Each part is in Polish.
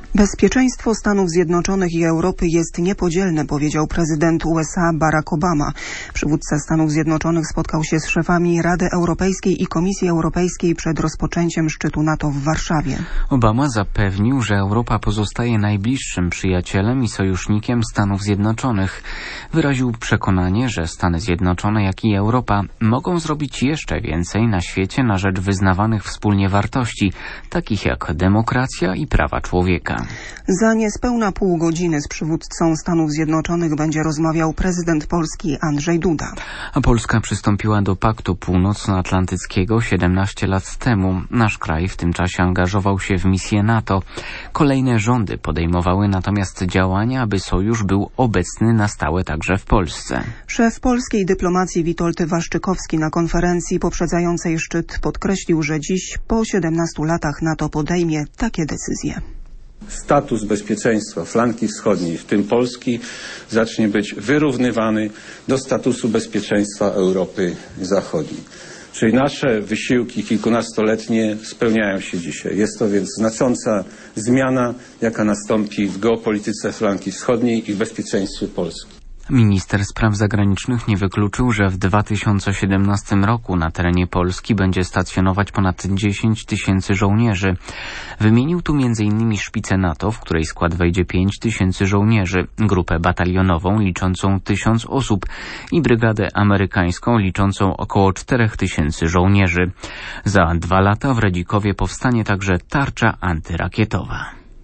Bezpieczeństwo Stanów Zjednoczonych i Europy jest niepodzielne, powiedział prezydent USA Barack Obama. Przywódca Stanów Zjednoczonych spotkał się z szefami Rady Europejskiej i Komisji Europejskiej przed rozpoczęciem szczytu NATO w Warszawie. Obama zapewnił, że Europa pozostaje najbliższym przyjacielem i sojusznikiem Stanów Zjednoczonych. Wyraził przekonanie, że Stany Zjednoczone, jak i Europa mogą zrobić jeszcze więcej na świecie na rzecz wyznawanych wspólnie wartości, takich jak demokracja i prawa człowieka. Za niespełna pół godziny z przywódcą Stanów Zjednoczonych będzie rozmawiał prezydent Polski Andrzej Duda. A Polska przystąpiła do Paktu Północnoatlantyckiego 17 lat temu. Nasz kraj w tym czasie angażował się w misję NATO. Kolejne rządy podejmowały natomiast działania, aby sojusz był obecny na stałe także w Polsce. Szef polskiej dyplomacji Witold Waszczykowski na konferencji poprzedzającej szczyt podkreślił, że dziś po 17 latach NATO podejmie takie decyzje. Status bezpieczeństwa flanki wschodniej, w tym Polski, zacznie być wyrównywany do statusu bezpieczeństwa Europy Zachodniej. Czyli nasze wysiłki kilkunastoletnie spełniają się dzisiaj. Jest to więc znacząca zmiana, jaka nastąpi w geopolityce flanki wschodniej i w bezpieczeństwie Polski. Minister spraw zagranicznych nie wykluczył, że w 2017 roku na terenie Polski będzie stacjonować ponad 10 tysięcy żołnierzy. Wymienił tu m.in. szpicę NATO, w której skład wejdzie 5 tysięcy żołnierzy, grupę batalionową liczącą 1000 osób i brygadę amerykańską liczącą około 4 tysięcy żołnierzy. Za 2 lata w Radzikowie powstanie także tarcza antyrakietowa.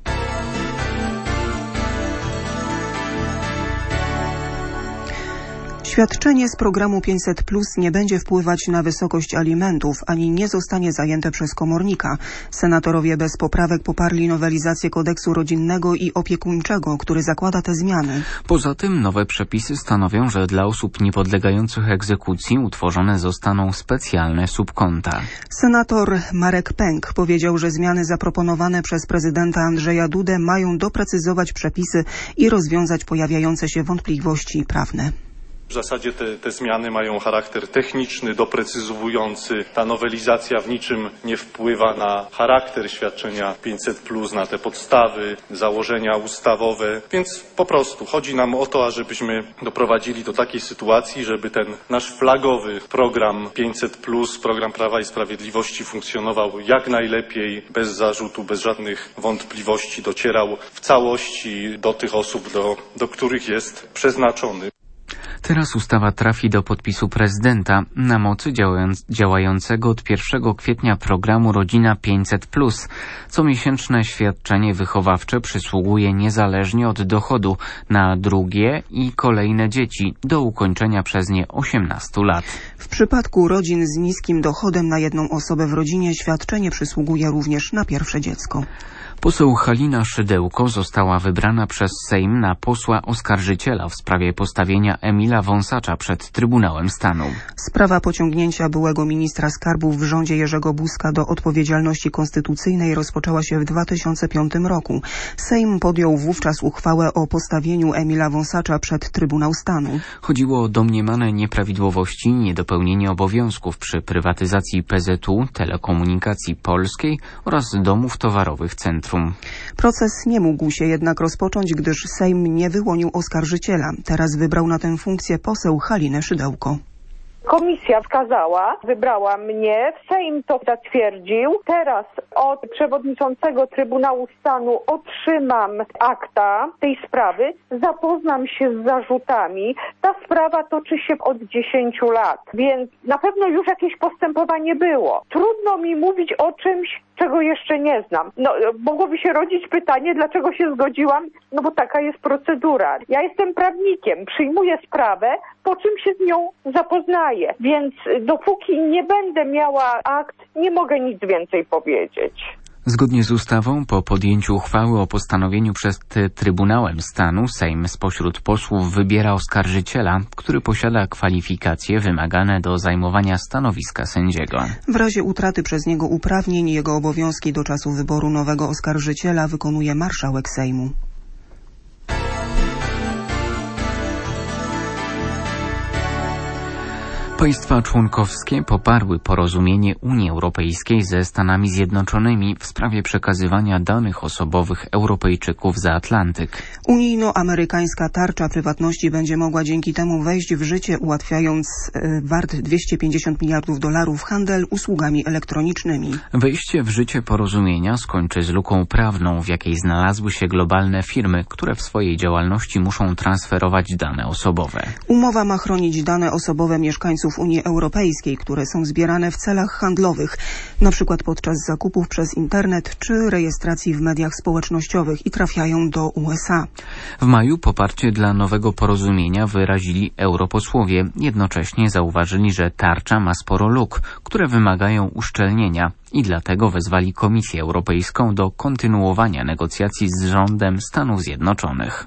Świadczenie z programu 500+ nie będzie wpływać na wysokość alimentów, ani nie zostanie zajęte przez komornika. Senatorowie bez poprawek poparli nowelizację kodeksu rodzinnego i opiekuńczego, który zakłada te zmiany. Poza tym nowe przepisy stanowią, że dla osób niepodlegających egzekucji utworzone zostaną specjalne subkonta. Senator Marek Pęk powiedział, że zmiany zaproponowane przez prezydenta Andrzeja Dudę mają doprecyzować przepisy i rozwiązać pojawiające się wątpliwości prawne. W zasadzie te zmiany mają charakter techniczny, doprecyzowujący. Ta nowelizacja w niczym nie wpływa na charakter świadczenia 500+, na te podstawy, założenia ustawowe. Więc po prostu chodzi nam o to, ażebyśmy doprowadzili do takiej sytuacji, żeby ten nasz flagowy program 500+, program Prawa i Sprawiedliwości funkcjonował jak najlepiej, bez zarzutu, bez żadnych wątpliwości, docierał w całości do tych osób, do których jest przeznaczony. Teraz ustawa trafi do podpisu prezydenta na mocy działającego od 1 kwietnia programu Rodzina 500+. Comiesięczne świadczenie wychowawcze przysługuje niezależnie od dochodu na drugie i kolejne dzieci do ukończenia przez nie 18 lat. W przypadku rodzin z niskim dochodem na jedną osobę w rodzinie świadczenie przysługuje również na pierwsze dziecko. Poseł Halina Szydełko została wybrana przez Sejm na posła oskarżyciela w sprawie postawienia Emila Wąsacza przed Trybunałem Stanu. Sprawa pociągnięcia byłego ministra skarbu w rządzie Jerzego Buzka do odpowiedzialności konstytucyjnej rozpoczęła się w 2005 roku. Sejm podjął wówczas uchwałę o postawieniu Emila Wąsacza przed Trybunał Stanu. Chodziło o domniemane nieprawidłowości i niedopełnienie obowiązków przy prywatyzacji PZU, Telekomunikacji Polskiej oraz domów towarowych Centrum. Proces nie mógł się jednak rozpocząć, gdyż Sejm nie wyłonił oskarżyciela. Teraz wybrał na tę funkcję poseł Halinę Szydełko. Komisja wskazała, wybrała mnie, Sejm to zatwierdził. Teraz od przewodniczącego Trybunału Stanu otrzymam akta tej sprawy, zapoznam się z zarzutami. Ta sprawa toczy się od 10 lat, więc na pewno już jakieś postępowanie było. Trudno mi mówić o czymś, czego jeszcze nie znam. Mogłoby się rodzić pytanie, dlaczego się zgodziłam? No bo taka jest procedura. Ja jestem prawnikiem, przyjmuję sprawę, po czym się z nią zapoznaję. Więc dopóki nie będę miała akt, nie mogę nic więcej powiedzieć. Zgodnie z ustawą, po podjęciu uchwały o postanowieniu przed Trybunałem Stanu, Sejm spośród posłów wybiera oskarżyciela, który posiada kwalifikacje wymagane do zajmowania stanowiska sędziego. W razie utraty przez niego uprawnień jego obowiązki do czasu wyboru nowego oskarżyciela wykonuje marszałek Sejmu. Państwa członkowskie poparły porozumienie Unii Europejskiej ze Stanami Zjednoczonymi w sprawie przekazywania danych osobowych Europejczyków za Atlantyk. Unijno-amerykańska tarcza prywatności będzie mogła dzięki temu wejść w życie, ułatwiając wart $250 miliardów handel usługami elektronicznymi. Wejście w życie porozumienia skończy z luką prawną, w jakiej znalazły się globalne firmy, które w swojej działalności muszą transferować dane osobowe. Umowa ma chronić dane osobowe mieszkańców Unii Europejskiej, które są zbierane w celach handlowych, np. podczas zakupów przez internet czy rejestracji w mediach społecznościowych i trafiają do USA. W maju poparcie dla nowego porozumienia wyrazili europosłowie. Jednocześnie zauważyli, że tarcza ma sporo luk, które wymagają uszczelnienia i dlatego wezwali Komisję Europejską do kontynuowania negocjacji z rządem Stanów Zjednoczonych.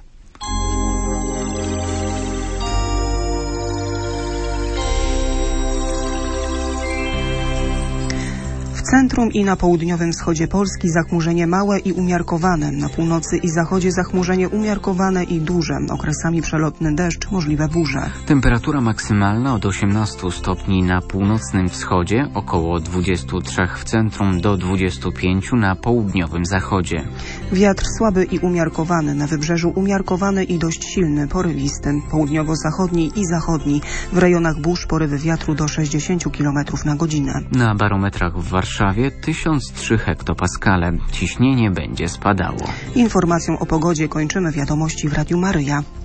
W centrum i na południowym wschodzie Polski zachmurzenie małe i umiarkowane. Na północy i zachodzie zachmurzenie umiarkowane i duże. Okresami przelotny deszcz, możliwe burze. Temperatura maksymalna od 18 stopni na północnym wschodzie, około 23 w centrum do 25 na południowym zachodzie. Wiatr słaby i umiarkowany. Na wybrzeżu umiarkowany i dość silny, porywisty. Południowo-zachodni i zachodni. W rejonach burz porywy wiatru do 60 km na godzinę. Na barometrach w Warszawie 1003 hektopaskale. Ciśnienie będzie spadało. Informacją o pogodzie kończymy wiadomości w Radiu Maryja.